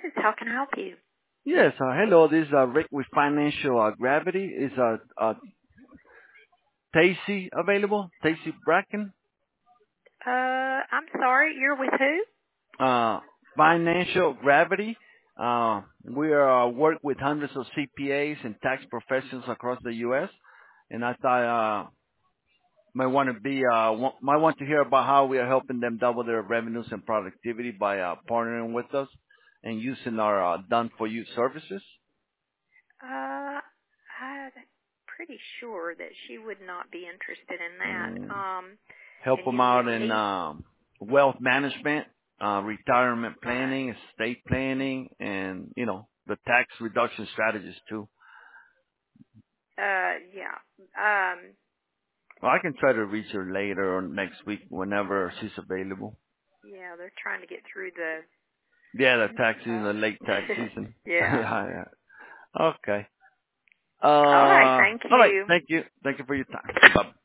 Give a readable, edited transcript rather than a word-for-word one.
is. How can I help you? Yes, hello. This is Rick with Financial Gravity. Is Tacy available? Tacy Bracken? I'm sorry. You're with who? Financial Gravity. We are work with hundreds of CPAs and tax professionals across the U.S. And I thought might want to hear about how we are helping them double their revenues and productivity by partnering with us and using our done for you services. I'm pretty sure that she would not be interested in that. Help Can them you out give in me? wealth management, retirement planning, estate planning, and the tax reduction strategies too. Yeah. Well, I can try to reach her later or next week whenever she's available. Yeah, they're trying to get through the. Yeah, the tax season, the late tax season. Yeah. Yeah. Okay. All right. Thank All right. you. Thank you. Thank you for your time. Bye.